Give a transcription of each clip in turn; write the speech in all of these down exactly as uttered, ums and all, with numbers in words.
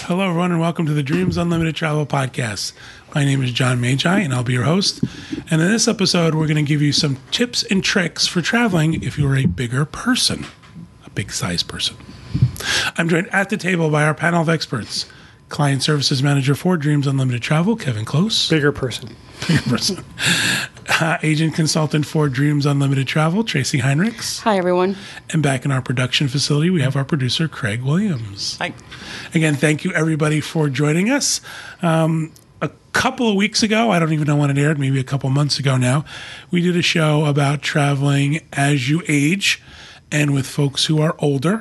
Hello, everyone, and welcome to the Dreams Unlimited Travel Podcast. My name is John Magi, and I'll be your host. And in this episode, we're going to give you some tips and tricks for traveling if you're a bigger person, a big size person. I'm joined at the table by our panel of experts. Client Services Manager for Dreams Unlimited Travel, Kevin Close. Bigger person. Bigger person. Uh, Agent Consultant for Dreams Unlimited Travel, Tracy Heinrichs. Hi, everyone. And back in our production facility, we have our producer, Craig Williams. Hi. Again, thank you, everybody, for joining us. Um, a couple of weeks ago, I don't even know when it aired, maybe a couple months ago now, we did a show about traveling as you age and with folks who are older.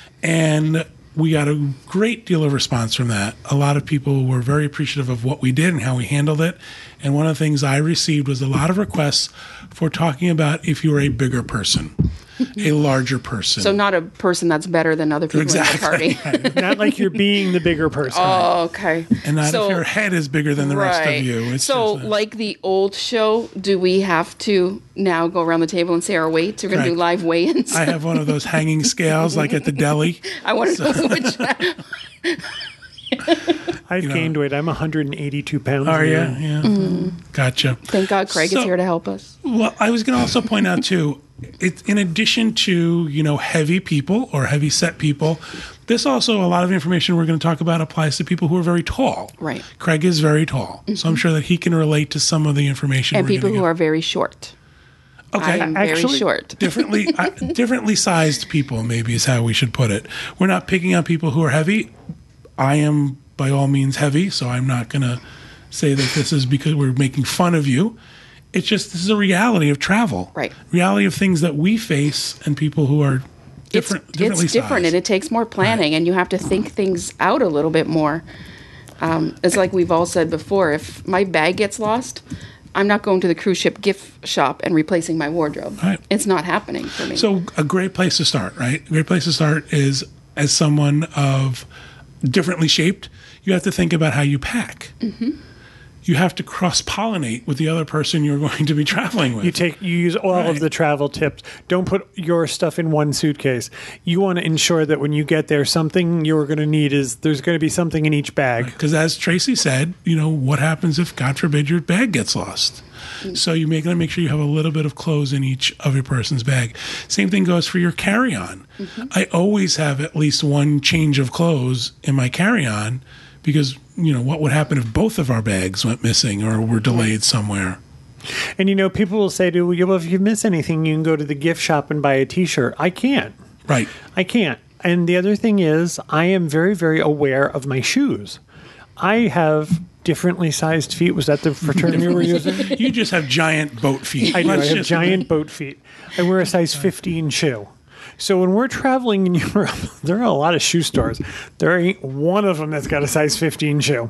And we got a great deal of response from that. A lot of people were very appreciative of what we did and how we handled it. And one of the things I received was a lot of requests for talking about if you were a bigger person, a larger person. So not a person that's better than other people Exactly. in the party. Not like you're being the bigger person. Oh, okay. And not So- if your head is bigger than the rest Right. of you. It's so, just a- like the old show, do we have to now go around the table and say our weights? We're going to do Correct. live weigh-ins. I have one of those hanging scales like at the deli. I want to know which. I've you know- gained weight. I'm one hundred eighty-two pounds. Are you? now. Yeah. Mm-hmm. Gotcha. Thank God Craig So- is here to help us. Well, I was going to also point out too, it, in addition to, you know, heavy people or heavy set people, this also, a lot of the information we're going to talk about applies to people who are very tall. Right. Craig is very tall. So I'm sure that he can relate to some of the information. And we're people gonna who get. are very short. Okay. I am very Actually- short. differently uh, differently sized people, maybe is how we should put it. We're not picking on people who are heavy. I am by all means heavy, so I'm not going to say that this is because we're making fun of you. It's just this is a reality of travel. Right. Reality of things that we face and people who are different it's, differently it's different, sized. and it takes more planning, and you have to think things out a little bit more. Um, it's like we've all said before, if my bag gets lost, I'm not going to the cruise ship gift shop and replacing my wardrobe. Right. It's not happening for me. So a great place to start, right? A great place to start is as someone of differently shaped, you have to think about how you pack. Mm-hmm. You have to cross-pollinate with the other person you're going to be traveling with. You take, you use all Right. of the travel tips. Don't put your stuff in one suitcase. You want to ensure that when you get there, something you're going to need is there's going to be something in each bag. Because as Tracy said, you know, what happens if, God forbid, your bag gets lost? So you make, make sure you have a little bit of clothes in each of your person's bag. Same thing goes for your carry-on. I always have at least one change of clothes in my carry-on because, you know, what would happen if both of our bags went missing or were delayed somewhere? And you know, people will say to you, well, if you miss anything, you can go to the gift shop and buy a T-shirt. I can't. Right. I can't. And the other thing is, I am very, very aware of my shoes. I have differently sized feet. Was that the term you were using? You just have giant boat feet. I do. I Let's have just- giant boat feet. I wear a size fifteen shoe. So when we're traveling in Europe, there are a lot of shoe stores. There ain't one of them that's got a size fifteen shoe.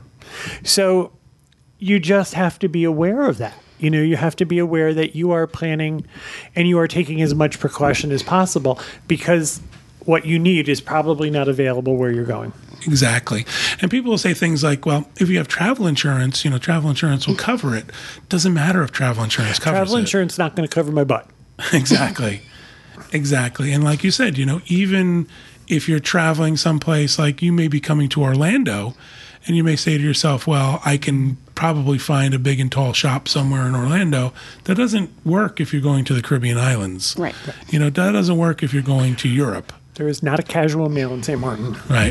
So you just have to be aware of that. You know, you have to be aware that you are planning and you are taking as much precaution as possible because what you need is probably not available where you're going. Exactly. And people will say things like, well, if you have travel insurance, you know, travel insurance will cover it. Doesn't matter if travel insurance covers Travel it. insurance is not going to cover my butt. Exactly. Exactly. And like you said, you know, even if you're traveling someplace, like you may be coming to Orlando and you may say to yourself, well, I can probably find a big and tall shop somewhere in Orlando. That doesn't work if you're going to the Caribbean islands. Right. You know, that doesn't work if you're going to Europe. There is not a casual male in Saint Martin. Right.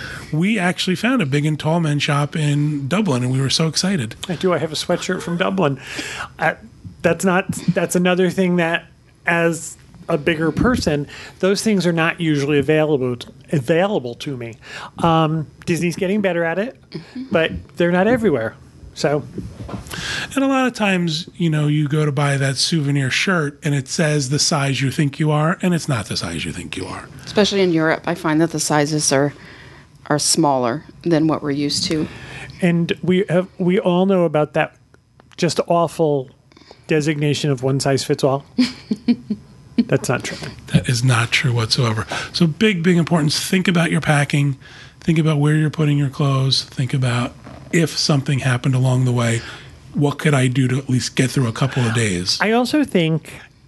We actually found a big and tall men shop in Dublin, and we were so excited. I do. I have a sweatshirt from Dublin. Uh, that's not. That's another thing that, as a bigger person, those things are not usually available to, available to me. Um, Disney's getting better at it, but they're not everywhere. So, And a lot of times, you know, you go to buy that souvenir shirt, and it says the size you think you are, and it's not the size you think you are. Especially in Europe, I find that the sizes are are smaller than what we're used to. and we have we all know about that just awful designation of one size fits all. That's not true. That is not true whatsoever. So big, big importance. Think about your packing. Think about where you're putting your clothes. Think about if something happened along the way, what could I do to at least get through a couple of days? I also think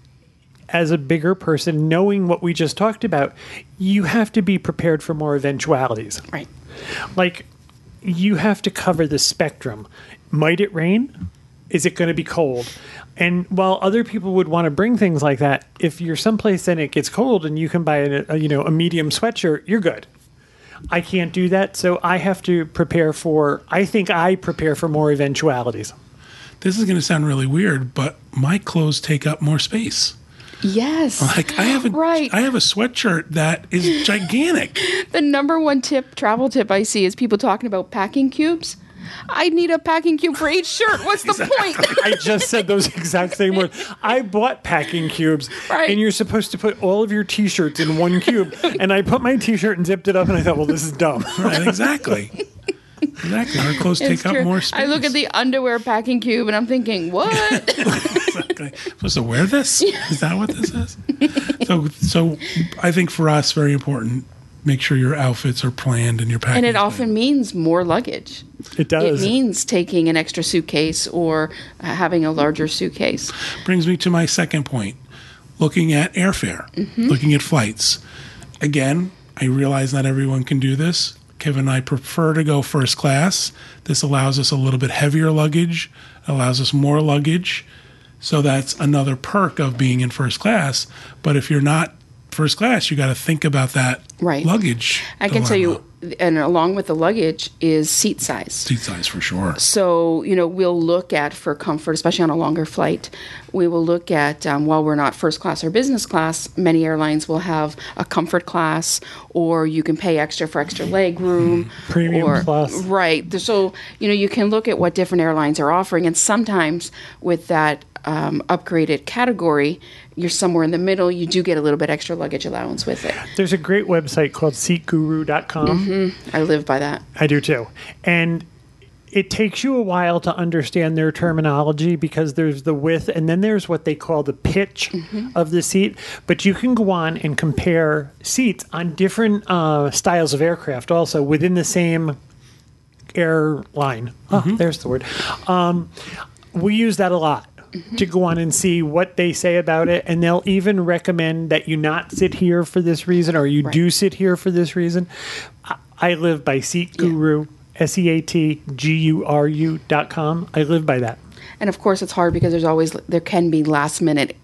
as a bigger person, knowing what we just talked about, you have to be prepared for more eventualities. Right. Like you have to cover the spectrum. Might it rain? Is it going to be cold? And while other people would want to bring things like that, if you're someplace and it gets cold and you can buy a, a you know a medium sweatshirt, you're good. I can't do that, so I have to prepare for. I think I prepare for more eventualities. This is going to sound really weird, but my clothes take up more space. Yes. Like I have a Right. I have a sweatshirt that is gigantic. The number one tip, travel tip I see is people talking about packing cubes. I need a packing cube for each shirt. What's the point? I just said those exact same words. I bought packing cubes, Right. and you're supposed to put all of your T-shirts in one cube. And I put my T-shirt and zipped it up, and I thought, well, this is dumb. Right, exactly. Exactly. Our clothes It's take true. up more space. I look at the underwear packing cube and I'm thinking, what? Exactly. Supposed to wear this? Is that what this is? So, so I think for us, very important. Make sure your outfits are planned and your packing. And it is often means more luggage. It does. It means taking an extra suitcase or uh, having a larger suitcase. planned. Brings me to my second point: looking at airfare, Mm-hmm. looking at flights. Again, I realize not everyone can do this. Kevin and I prefer to go first class. This allows us a little bit heavier luggage, allows us more luggage. So that's another perk of being in first class. But if you're not first class, you got to think about that Right. luggage. I can tell dilemma. you, and along with the luggage is seat size. Seat size for sure. So, you know, we'll look at for comfort, especially on a longer flight, we will look at, um, while we're not first class or business class, many airlines will have a comfort class, or you can pay extra for extra leg room. Premium or, plus. Right. So, you know, you can look at what different airlines are offering. And sometimes with that um, upgraded category, you're somewhere in the middle, you do get a little bit extra luggage allowance with it. There's a great website called seat guru dot com. I live by that. I do too. And it takes you a while to understand their terminology because there's the width and then there's what they call the pitch of the seat. But you can go on and compare seats on different uh, styles of aircraft also within the same airline. Oh, there's the word. Um, we use that a lot. To go on and see what they say about it, and they'll even recommend that you not sit here for this reason, or you Right. do sit here for this reason. I, I live by Seat Guru, S E A T G U R U dot com. I live by that. And of course, it's hard because there's always there can be last minute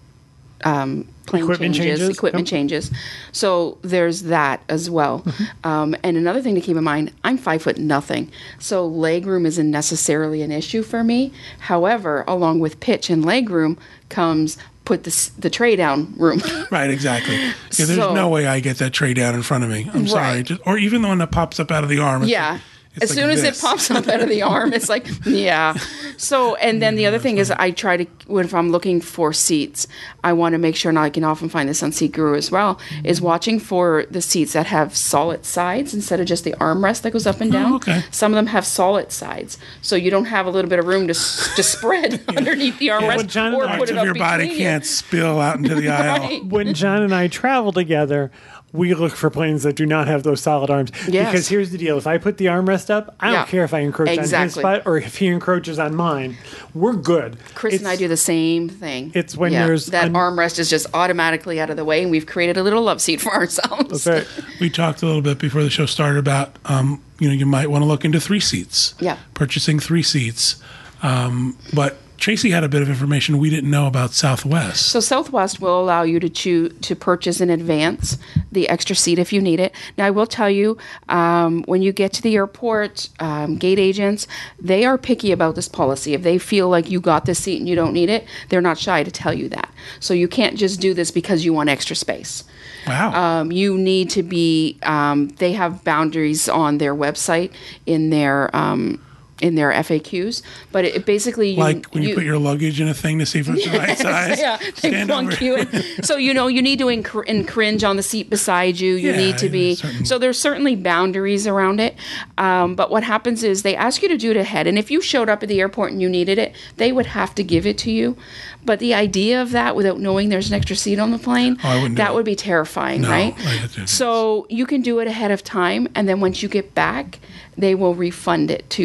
um, plane Equipment changes, changes, equipment yep. changes. So there's that as well. Um, and another thing to keep in mind: I'm five foot nothing, so leg room isn't necessarily an issue for me. However, along with pitch and leg room comes put the s- the tray down room. Right, exactly. Yeah, there's So- no way I get that tray down in front of me. I'm sorry. Right. Just, or even the one that pops up out of the arm. It's Yeah. like- it's As like soon as this. it pops up out of the arm, it's like, yeah. So, and then the other thing is, I try to, when if I'm looking for seats, I want to make sure, and I can often find this on Seat Guru as well, is watching for the seats that have solid sides instead of just the armrest that goes up and down. Oh, okay. Some of them have solid sides, so you don't have a little bit of room to s- to spread underneath the armrest Well, John and or I- put Parts it of up your body between you. can't spill out into the aisle. Right. When John and I travel together, we look for planes that do not have those solid arms. Yes. Because here's the deal. If I put the armrest up, I Yeah. don't care if I encroach on his Exactly. spot or if he encroaches on mine. We're good. Chris and I It's- do the same thing. it's when there's that un- armrest is just automatically out of the way, and we've created a little love seat for ourselves. That's right. We talked a little bit before the show started about, um, you know, you might want to look into three seats. Yeah. Purchasing three seats. Um, but Tracy had a bit of information we didn't know about Southwest. So Southwest will allow you to choose to purchase in advance the extra seat if you need it. Now I will tell you, um, when you get to the airport, um, gate agents they are picky about this policy. If they feel like you got this seat and you don't need it, they're not shy to tell you that. So you can't just do this because you want extra space. Wow. Um, you need to be. Um, they have boundaries on their website in their. Um, in their F A Qs, but it, it basically you, like when you, put your luggage in a thing to see if it's the right size. yeah, they Stand plunk over. you in. So you know you need to inc- incringe on the seat beside you. You Yeah, need to be. yeah, certain- So there's certainly boundaries around it. Um, but what happens is they ask you to do it ahead, and if you showed up at the airport and you needed it, they would have to give it to you. But the idea of that, without knowing there's an extra seat on the plane, Oh, I wouldn't do that it. would be terrifying, No, right? I had to- So you can do it ahead of time, and then once you get back, they will refund it to you. So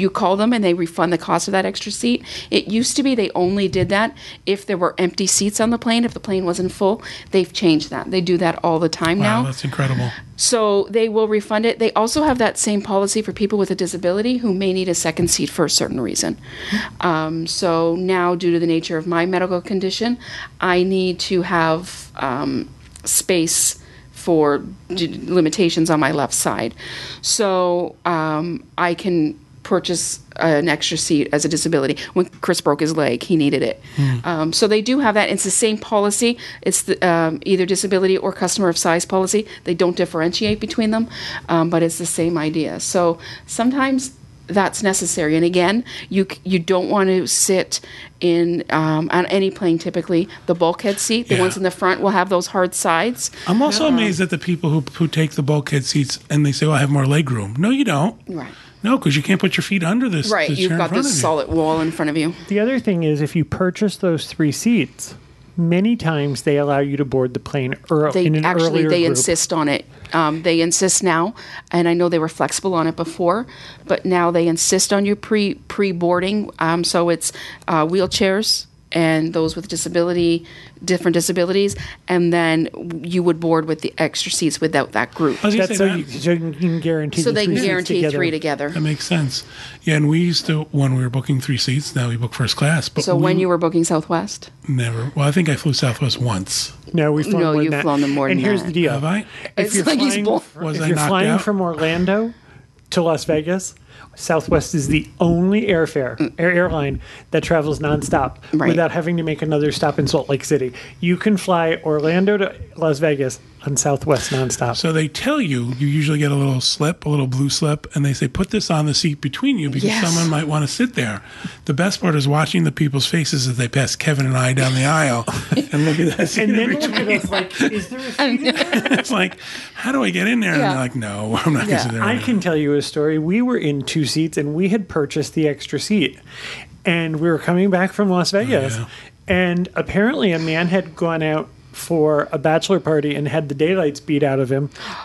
you call them and they refund the cost of that extra seat. It used to be they only did that if there were empty seats on the plane, if the plane wasn't full. They've changed that. They do that all the time Wow, now. that's incredible. So they will refund it. They also have that same policy for people with a disability who may need a second seat for a certain reason. Um, so now, due to the nature of my medical condition, I need to have um, space for d- limitations on my left side. So um, I can purchase an extra seat as a disability. When Chris broke his leg, he needed it. Mm. Um, so they do have that. It's the same policy. It's the, um, either disability or customer of size policy. They don't differentiate between them, um, but it's the same idea. So sometimes that's necessary. And again, you you don't want to sit in um, on any plane. Typically, the bulkhead seat, the Yeah. ones in the front, will have those hard sides. I'm also amazed at the people who who take the bulkhead seats and they say, "Well, I have more leg room." No, you don't. Right. No, because you can't put your feet under this. Right. this You've chair in got front this of you. solid wall in front of you. The other thing is, if you purchase those three seats, many times they allow you to board the plane ear- They in an actually earlier they group. insist on it. Um, they insist now, and I know they were flexible on it before, but now they insist on you pre pre boarding. Um, so it's uh, wheelchairs and those with disability, different disabilities, and then you would board with the extra seats without that group. I was gonna That's say so that, you, so you can guarantee. So the they three can seats guarantee together. three together. that makes sense. Yeah, and we used to when we were booking three seats. Now we book first class. But So we when you were booking Southwest, never. Well, I think I flew Southwest once. No, we've flown No, more you've than that. flown them more And than here's that. the deal: Have I? if It's you're like he's flying, born- Was if I you're knocked flying out? from Orlando to Las Vegas, Southwest is the only airfare air, airline that travels nonstop Right. without having to make another stop in Salt Lake City. You can fly Orlando to Las Vegas on Southwest nonstop. So they tell you, you usually get a little slip, a little blue slip, and they say, put this on the seat between you because Yes. someone might want to sit there. The best part is watching the people's faces as they pass Kevin and I down the aisle and look at that seat And in then look between. at us like, is there a seat in there? It's like, how do I get in there? And Yeah. they're like, no, I'm not going to Yeah. sit there. I can tell you a story. We were in two seats and we had purchased the extra seat. And we were coming back from Las Vegas. yeah. And apparently a man had gone out for a bachelor party and had the daylights beat out of him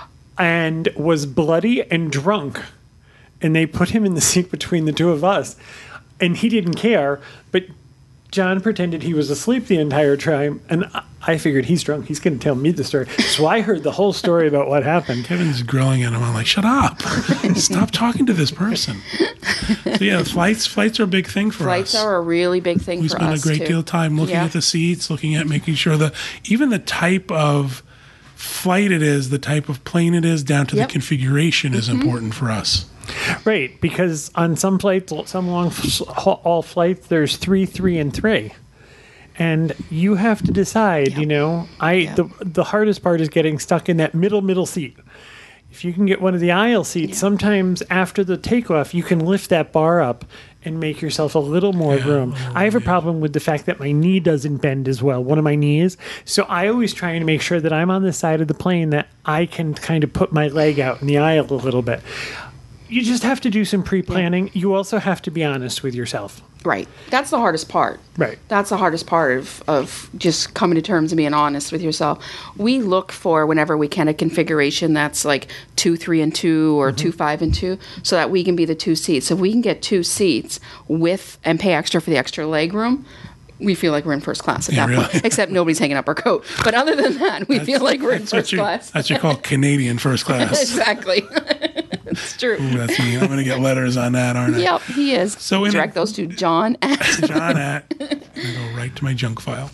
and was bloody and drunk. And they put him in the seat between the two of us. And he didn't care, but John pretended he was asleep the entire time. And I- I figured he's drunk. He's going to tell me the story. So I heard the whole story about what happened. Kevin's grilling at him. I'm like, shut up. Stop talking to this person. So yeah, flights flights are a big thing for flights us. are a really big thing We for spend us a great too. deal of time looking Yeah. at the seats, looking at making sure that even the type of flight it is, the type of plane it is, down to Yep. the configuration is Mm-hmm. important for us. Right, because on some flights, some long all flights, there's three, three, and three, and you have to decide. You know, I the the hardest part is getting stuck in that middle middle seat. If you can get one of the aisle seats, sometimes after the takeoff, you can lift that bar up and make yourself a little more room. I have a problem with the fact that my knee doesn't bend as well, one of my knees. So I always try to make sure that I'm on the side of the plane that I can kind of put my leg out in the aisle a little bit. You just have to do some pre-planning. You also have to be honest with yourself. Right. That's the hardest part. Right. That's the hardest part of, of just coming to terms and being honest with yourself. We look for, whenever we can, a configuration that's like two, three, and two, or two, five, and two, so that we can be the two seats. If we can get two seats with and pay extra for the extra leg room, we feel like we're in first class at Yeah, that really. point. Except nobody's hanging up our coat. But other than that, we feel like we're in That's first your, class. that's your called Canadian first class. Exactly. It's true. Ooh, that's me. I'm going to get letters on that, aren't I? Yep, he is. So in direct a- those to John at John at. I'm going to go right to my junk file.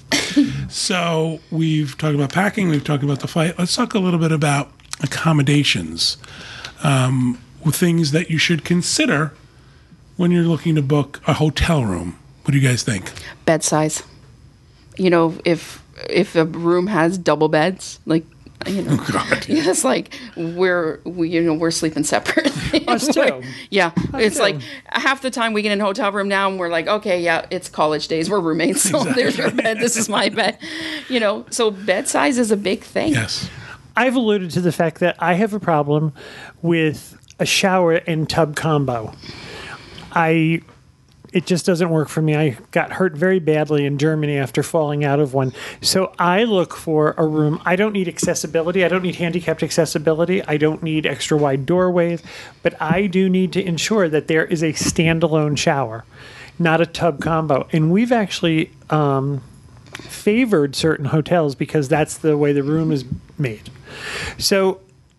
So we've talked about packing. We've talked about the flight. Let's talk a little bit about accommodations, um, with things that you should consider when you're looking to book a hotel room. What do you guys think? bed size. You know, if if a room has double beds, like you know, God. it's like we're we you know we're sleeping separate. Us too. Yeah, it's too. like half the time we get in a hotel room now and we're like, okay, yeah, it's college days, we're roommates, so there's your bed, this is my bed. You know, so bed size is a big thing. Yes. I've alluded to the fact that I have a problem with a shower and tub combo. I it just doesn't work for me. I got hurt very badly in Germany after falling out of one. So I look for a room. I don't need accessibility. I don't need handicapped accessibility. I don't need extra wide doorways. But I do need to ensure that there is a standalone shower, not a tub combo. And we've actually um, favored certain hotels because that's the way the room is made. So,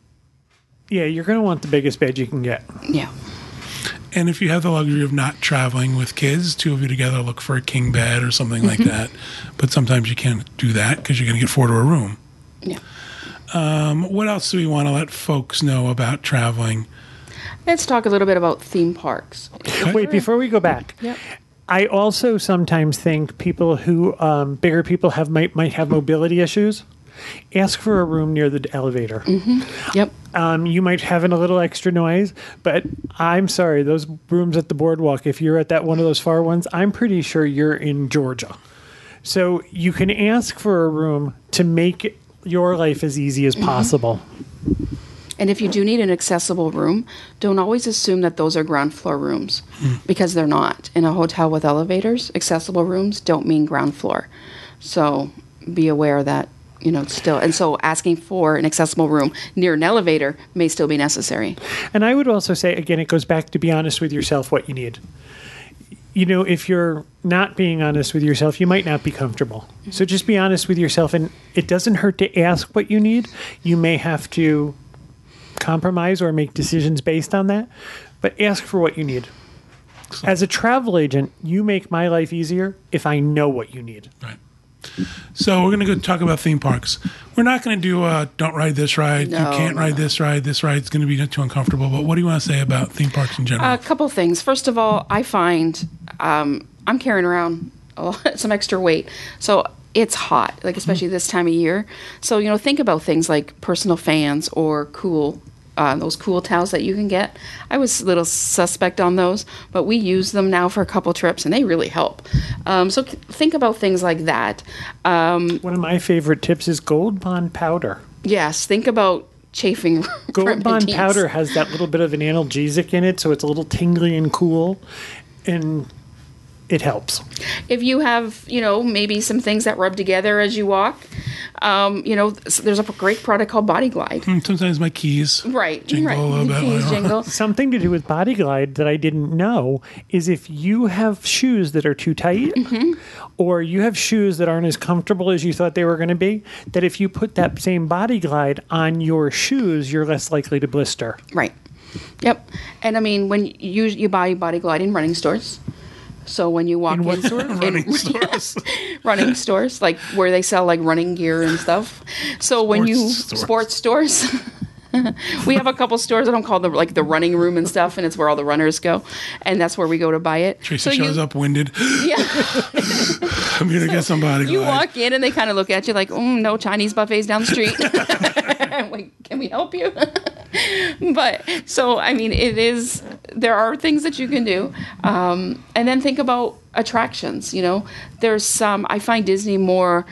yeah, you're going to want the biggest bed you can get. Yeah. And if you have the luxury of not traveling with kids, two of you together look for a king bed or something like that. But sometimes you can't do that because you're going to get four to a room. Yeah. Um, what else do we want to let folks know about traveling? Let's talk a little bit about theme parks. Wait, before we go back. Yep. I also sometimes think people who, um, bigger people have might, might have mobility issues. Ask for a room near the elevator. Mm-hmm. Yep. Um, you might have in a little extra noise, but I'm sorry, those rooms at the boardwalk, if you're at that one of those far ones, I'm pretty sure you're in Georgia. So you can ask for a room to make your life as easy as possible. Mm-hmm. And if you do need an accessible room, don't always assume that those are ground floor rooms because they're not. In a hotel with elevators, accessible rooms don't mean ground floor. So be aware that, you know, still. And so asking for an accessible room near an elevator may still be necessary. And I would also say, again, it goes back to be honest with yourself what you need. You know, if you're not being honest with yourself, you might not be comfortable. So just be honest with yourself. And it doesn't hurt to ask what you need. You may have to compromise or make decisions based on that, but ask for what you need. As a travel agent, you make my life easier if I know what you need. Right. So we're going to go talk about theme parks. We're not going to do a don't ride this ride. No, you can't no, ride no. this ride. This ride's going to be too uncomfortable. But what do you want to say about theme parks in general? A couple things. First of all, I find um, I'm carrying around a lot, some extra weight. So it's hot, like especially this time of year. So, you know, think about things like personal fans or cool Uh, those cool towels that you can get. I was a little suspect on those, but we use them now for a couple trips, and they really help. Um, so c- think about things like that. Um, One of my favorite tips is Gold Bond powder. yes, think about chafing Gold Bond remedies. powder has that little bit of an analgesic in it, so it's a little tingly and cool, and it helps. If you have, you know, maybe some things that rub together as you walk, um, you know, there's a great product called Body Glide. Sometimes my keys Right, jingle right. a little bit. Keys jingle. Something to do with Body Glide that I didn't know is if you have shoes that are too tight Mm-hmm. or you have shoes that aren't as comfortable as you thought they were going to be, that if you put that same Body Glide on your shoes, you're less likely to blister. Right. Yep. And I mean, when you you buy Body Glide in running stores. So when you walk In what in, store? in- running stores. running stores, like where they sell like running gear and stuff. So when you Sports sports stores, we have a couple stores. I don't call them like the running room and stuff, and it's where all the runners go, and that's where we go to buy it. Tracy so shows you, up winded. Yeah, I'm here to get somebody. you walk in and they kind of look at you like, mm, no Chinese buffets down the street. Wait, can we help you? But so I mean, it is. There are things that you can do, um, and then think about attractions. You know, there's some. I find Disney more.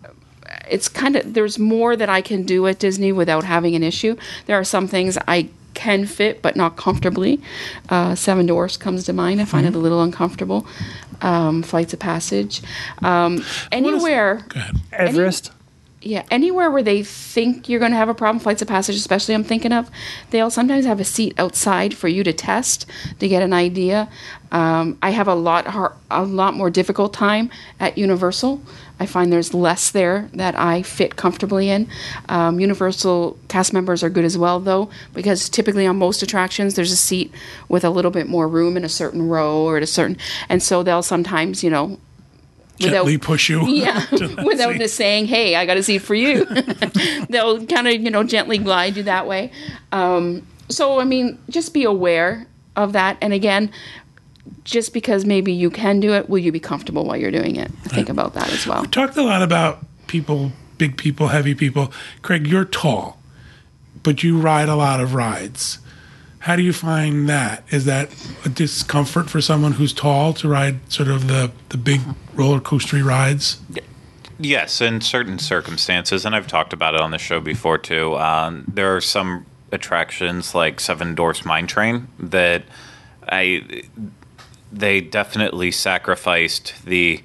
It's kind of there's more that I can do at Disney without having an issue. There are some things I can fit, but not comfortably. Uh, Seven Dwarfs comes to mind. I find Mm-hmm. it a little uncomfortable. Um, Flights of Passage, um, anywhere. Go ahead. Everest. Yeah, anywhere where they think you're going to have a problem, Flights of Passage especially I'm thinking of, they'll sometimes have a seat outside for you to test to get an idea. Um, I have a lot har- a lot more difficult time at Universal. I find there's less there that I fit comfortably in. Um, Universal cast members are good as well, though, because typically on most attractions there's a seat with a little bit more room in a certain row or at a certain, and so they'll sometimes, you know, Gently push you. yeah, to that without seat. just saying, "Hey, I got a seat for you." They'll kind of, you know, gently glide you that way. Um, so, I mean, just be aware of that. And again, just because maybe you can do it, will you be comfortable while you're doing it? Think about that as well. Talked a lot about people, big people, heavy people. Craig, you're tall, but you ride a lot of rides. How do you find that? Is that a discomfort for someone who's tall to ride sort of the, the big roller coastery rides? Yes, in certain circumstances, and I've talked about it on the show before too. Um, there are some attractions like Seven Dwarfs Mine Train that I they definitely sacrificed the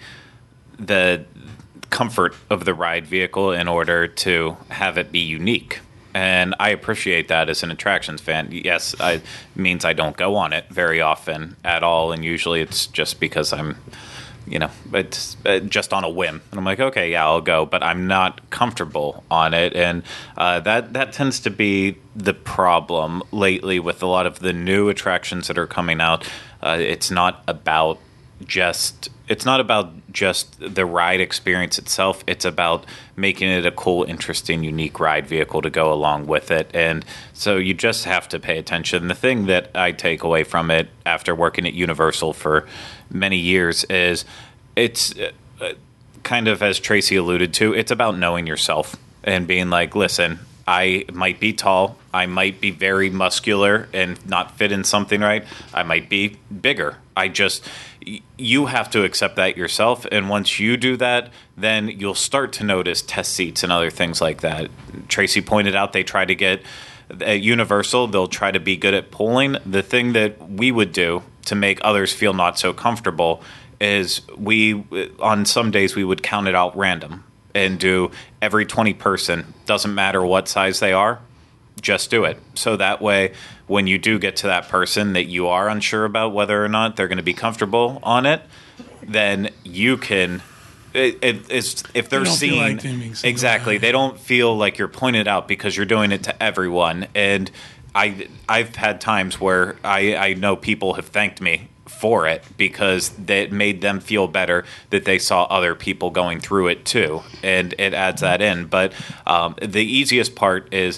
the comfort of the ride vehicle in order to have it be unique. And I appreciate that as an attractions fan. Yes, it means I don't go on it very often at all, and usually it's just because I'm, you know, it's uh, just on a whim. And I'm like, okay, yeah, I'll go, but I'm not comfortable on it. And uh, that, that tends to be the problem lately with a lot of the new attractions that are coming out. Uh, it's not about just it's not about just the ride experience itself. It's about making it a cool, interesting, unique ride vehicle to go along with it. And so you just have to pay attention. The thing that I take away from it after working at Universal for many years is it's uh, kind of, as Tracy alluded to, it's about knowing yourself and being like, listen, I might be tall, I might be very muscular and not fit in something right, I might be bigger. I just, you have to accept that yourself, and once you do that, then you'll start to notice test seats and other things like that. Tracy pointed out they try to get, at Universal, they'll try to be good at polling. The thing that we would do to make others feel not so comfortable is we, on some days, we would count it out random and do every twenty person, doesn't matter what size they are, just do it. So that way, when you do get to that person that you are unsure about whether or not they're going to be comfortable on it, then you can, it, it, it's, if they're They don't feel seeing, like they're being singled exactly, out. they don't feel like you're pointed out because you're doing it to everyone. And I, I've had times where I, I know people have thanked me for it because that made them feel better that they saw other people going through it too, and it adds that in. But um, the easiest part is,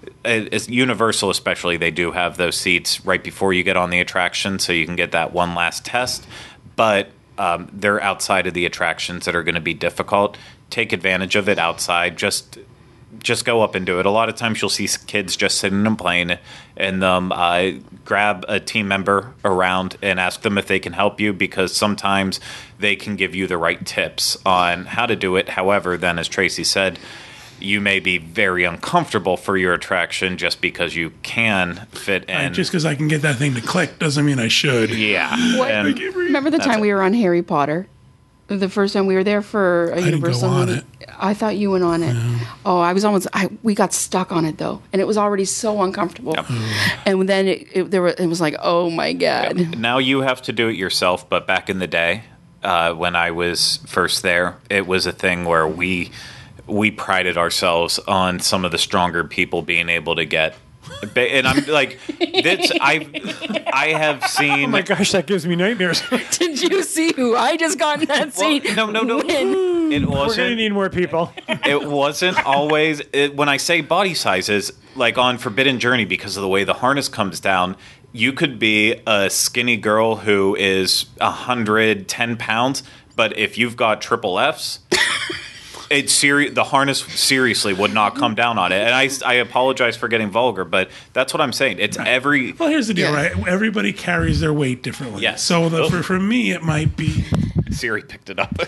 is Universal especially, they do have those seats right before you get on the attraction, so you can get that one last test. But um, they're outside of the attractions that are going to be difficult. Take advantage of it outside. Just just go up and do it. A lot of times you'll see kids just sitting and playing, and um, uh, grab a team member around and ask them if they can help you, because sometimes they can give you the right tips on how to do it. However, then, as Tracy said, you may be very uncomfortable for your attraction just because you can fit in. Right, just because I can get that thing to click doesn't mean I should. Yeah. What- And Remember the that's time it. we were on Harry Potter? The first time we were there for a didn't go Universal on movie? it. I thought you went on it. Oh, I was almost. I we got stuck on it though, and it was already so uncomfortable. Yep. And then it, it there were, it was like, oh my god. Now you have to do it yourself, but back in the day, uh, when I was first there, it was a thing where we we prided ourselves on some of the stronger people being able to get. And I'm like, this, I I have seen. Oh my gosh, that gives me nightmares. Did you see who I just got in that Well, seat? no, no, no. Win? It We're going to wasn't. need more people. It wasn't always. It, when I say body sizes, like on Forbidden Journey, because of the way the harness comes down, you could be a skinny girl who is one hundred ten pounds, but if you've got triple Fs, it's seri- the harness seriously would not come down on it. And I, I apologize for getting vulgar, but that's what I'm saying. It's every. Well, here's the deal, Yeah. right? Everybody carries their weight differently. Yes. So the, Oh. for, for me, it might be Siri picked it up.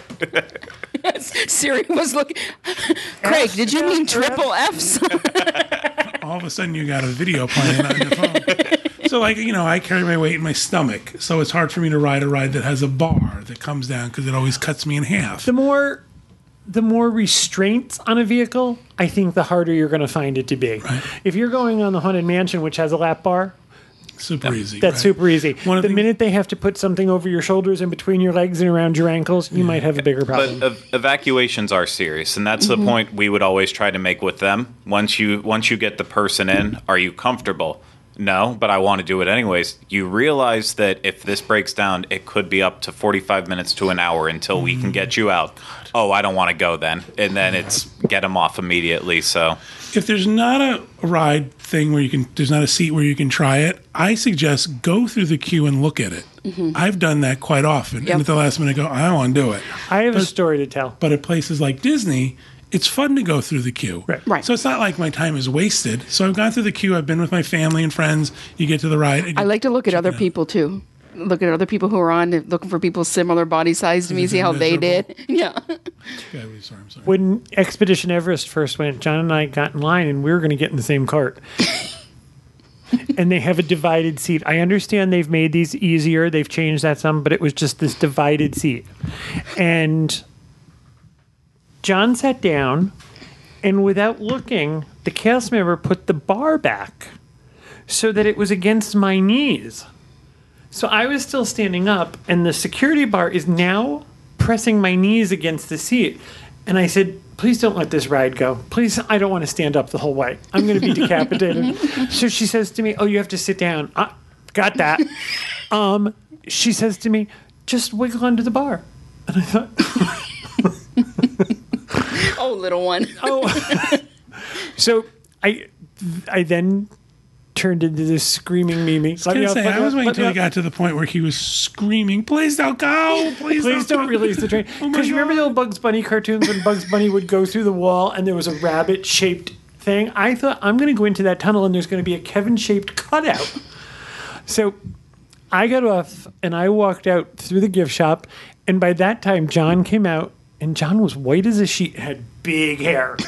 Siri was looking. Craig, did you mean triple Fs? all of a sudden you got a video playing on your phone. So, like, you know, I carry my weight in my stomach. So it's hard for me to ride a ride that has a bar that comes down because it always cuts me in half. The more the more restraints on a vehicle, I think the harder you're going to find it to be. Right. If you're going on the Haunted Mansion, which has a lap bar, Super easy. that's right? super easy. One of The the- minute they have to put something over your shoulders and between your legs and around your ankles, you might have a bigger problem. But ev- evacuations are serious, and that's the point we would always try to make with them. Once you once you get the person in, are you comfortable? No, but I want to do it anyways. You realize that if this breaks down, it could be up to forty-five minutes to an hour until we can get you out. Oh, I don't want to go then. And then it's get them off immediately. So If there's not a ride thing where you can, there's not a seat where you can try it, I suggest go through the queue and look at it. I've done that quite often. Yep. And at the last minute, go, I don't want to do it. I have a story to tell. But at places like Disney, it's fun to go through the queue. Right. Right. So it's not like my time is wasted. So I've gone through the queue. I've been with my family and friends. You get to the ride. I like to look at other people too. Look at other people who are on, looking for people similar body size to me, see how they miserable? did. Yeah. Okay, I'm sorry, I'm sorry. When Expedition Everest first went, John and I got in line and we were going to get in the same cart. and they have a divided seat. I understand they've made these easier. They've changed that some, but it was just this divided seat. And John sat down, and without looking, the cast member put the bar back so that it was against my knees. So I was still standing up, and the security bar is now pressing my knees against the seat. And I said, please don't let this ride go. Please, I don't want to stand up the whole way. I'm going to be decapitated. So she says to me, oh, you have to sit down. I got that. Um, she says to me, just wiggle under the bar. And I thought, Oh, little one. oh. So I, I then turned into this screaming Mimi. I was, gonna say, I was waiting until he got to the point where he was screaming, please don't go. Please, Please don't, don't release the train. Oh my Because you remember the God. old Bugs Bunny cartoons when Bugs Bunny would go through the wall and there was a rabbit-shaped thing? I thought, I'm going to go into that tunnel and there's going to be a Kevin-shaped cutout. So I got off and I walked out through the gift shop, and by that time John came out, and John was white as a sheet and had big hair.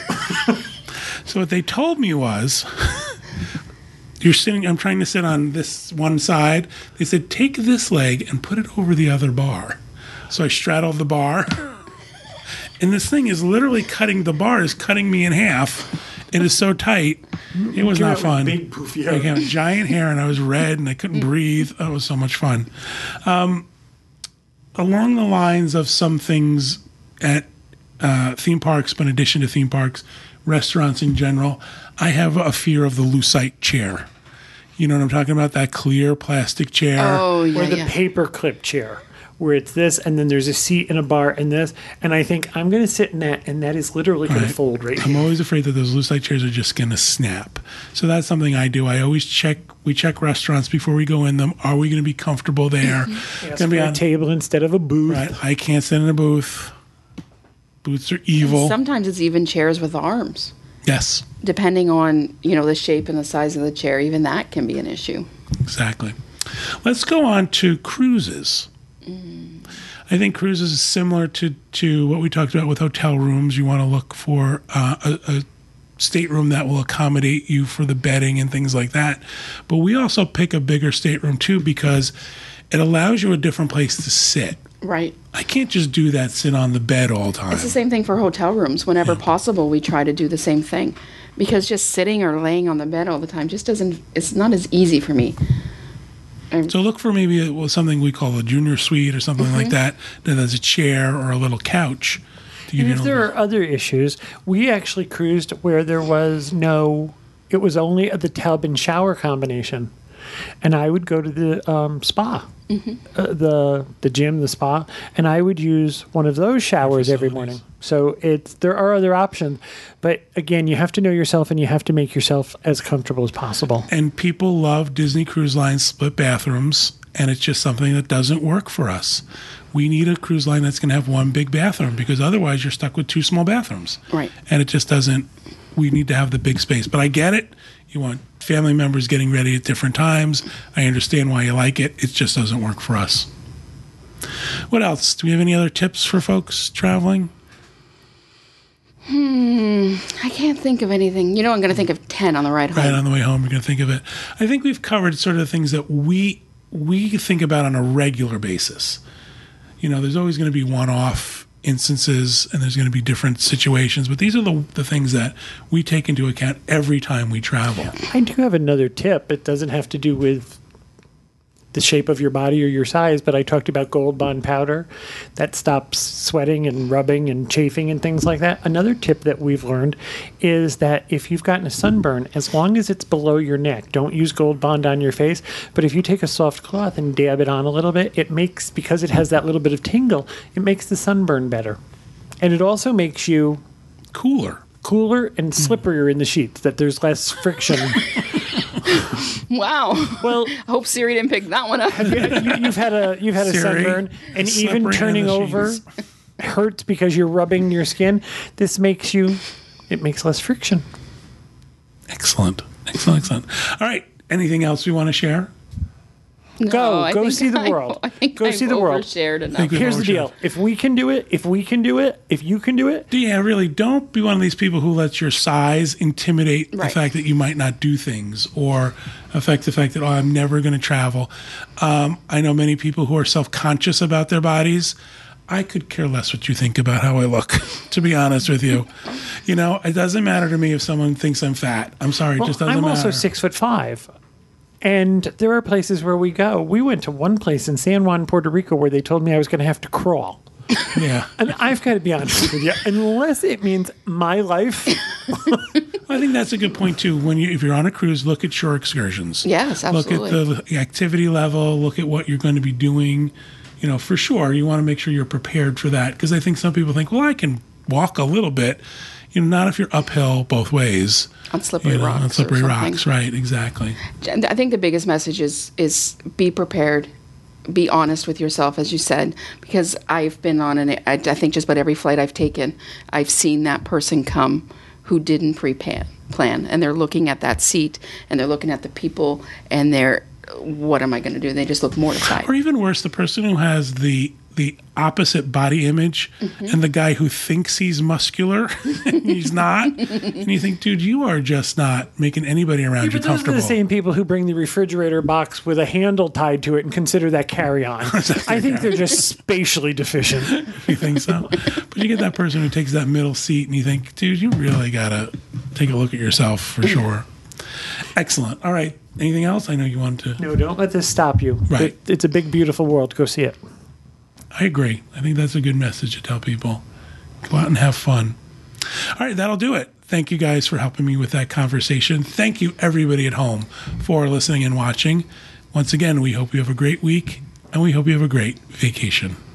So what they told me was, you're sitting, I'm trying to sit on this one side. They said, take this leg and put it over the other bar. So I straddled the bar. And this thing is literally cutting, the bar is cutting me in half. It is so tight. It was not fun. Big poofy I hair. had giant hair and I was red and I couldn't breathe. That was so much fun. Um, along the lines of some things at uh, theme parks, but in addition to theme parks, restaurants in general, I have a fear of the Lucite chair. You know what I'm talking about? That clear plastic chair. Oh, yeah, Or the yeah. paperclip chair, where it's this, and then there's a seat and a bar and this, and I think I'm going to sit in that, and that is literally going Right. to fold right I'm here. always afraid that those Lucite chairs are just going to snap. So that's something I do. I always check. We check restaurants before we go in them. Are we going to be comfortable there? Ask Gonna be for a on- table instead of a booth. Right. I can't sit in a booth. Booths are evil. Sometimes it's even chairs with arms. Yes, Depending on, you know, the shape and the size of the chair, even that can be an issue. exactly. Let's go on to cruises. I think cruises is similar to, to what we talked about with hotel rooms. You want to look for uh, a, a stateroom that will accommodate you for the bedding and things like that. But we also pick a bigger stateroom too because it allows you a different place to sit. Right. I can't just do that, sit on the bed all the time. It's the same thing for hotel rooms. Whenever possible, we try to do the same thing. Because just sitting or laying on the bed all the time just doesn't, it's not as easy for me. So look for maybe a, well, something we call a junior suite or something Mm-hmm. like that that has a chair or a little couch. To give And you if a there little- are other issues, we actually cruised where there was no, it was only the tub and shower combination. And I would go to the um, spa, uh, the the gym, the spa, and I would use one of those showers every morning. So it's there are other options, but again, you have to know yourself and you have to make yourself as comfortable as possible. And people love Disney Cruise Line split bathrooms, and it's just something that doesn't work for us. We need a cruise line that's going to have one big bathroom because otherwise you're stuck with two small bathrooms. Right. And it just doesn't, we need to have the big space. But I get it. You want family members getting ready at different times. I understand why you like it. It just doesn't work for us. What else? Do we have any other tips for folks traveling? I can't think of anything. You know, I'm going to think of ten on the ride home. Right on the way home, you're going to think of it. I think we've covered sort of the things that we we think about on a regular basis. You know, there's always going to be one-off instances and there's going to be different situations, but these are the, the things that we take into account every time we travel. I do have another tip. It doesn't have to do with the shape of your body or your size, but I talked about Gold Bond powder that stops sweating and rubbing and chafing and things like that. Another tip that we've learned is that if you've gotten a sunburn, as long as it's below your neck, don't use Gold Bond on your face, but if you take a soft cloth and dab it on a little bit, it makes, because it has that little bit of tingle, it makes the sunburn better. And it also makes you Cooler. cooler and slipperier in the sheets, that there's less friction. Wow. Well, I hope Siri didn't pick that one up. you, you've had a you've had a Siri, sunburn, and slippery even in turning the over sheets. hurts because you're rubbing your skin. This makes you, it makes less friction. Excellent. Excellent, excellent. All right. Anything else we want to share? Go, I go think see the I- world. I think Go I've see the world. overshared enough. Think we've Here's the overshared. deal. If we can do it, if we can do it, if you can do it, Yeah, really, don't be one of these people who lets your size intimidate the Right. fact that you might not do things or affect the fact that, oh, I'm never going to travel. Um, I know many people who are self-conscious about their bodies. I could care less what you think about how I look, to be honest with you. You know, it doesn't matter to me if someone thinks I'm fat. I'm sorry, it well, just doesn't I'm matter. also six foot five. And there are places where we go. We went to one place in San Juan, Puerto Rico, where they told me I was going to have to crawl. Yeah. And I've got to be honest with you, unless it means my life. I think that's a good point too. When you, if you're on a cruise, look at shore excursions. Yes, absolutely. Look at the activity level. Look at what you're going to be doing. You know, for sure, you want to make sure you're prepared for that, because I think some people think, well, I can walk a little bit. You know, not if you're uphill both ways. On slippery You know, rocks. on slippery or something. rocks, right? Exactly. And I think the biggest message is is be prepared, be honest with yourself, as you said, because I've been on an. I, I think just about every flight I've taken, I've seen that person come who didn't pre-plan, plan, and they're looking at that seat and they're looking at the people and they're, what am I going to do? They just look mortified. Or even worse, the person who has the the opposite body image and the guy who thinks he's muscular and he's not. And you think, dude, you are just not making anybody around you But those are comfortable. the same people who bring the refrigerator box with a handle tied to it and consider that carry-on. I think they're just spatially deficient. You think so? But you get that person who takes that middle seat and you think, dude, you really got to take a look at yourself for sure. Excellent. All right. Anything else? I know you wanted to. No, don't let this stop you. Right. It- it's a big, beautiful world. Go see it. I agree. I think that's a good message to tell people. Go out and have fun. All right, that'll do it. Thank you guys for helping me with that conversation. Thank you, everybody at home, for listening and watching. Once again, we hope you have a great week, and we hope you have a great vacation.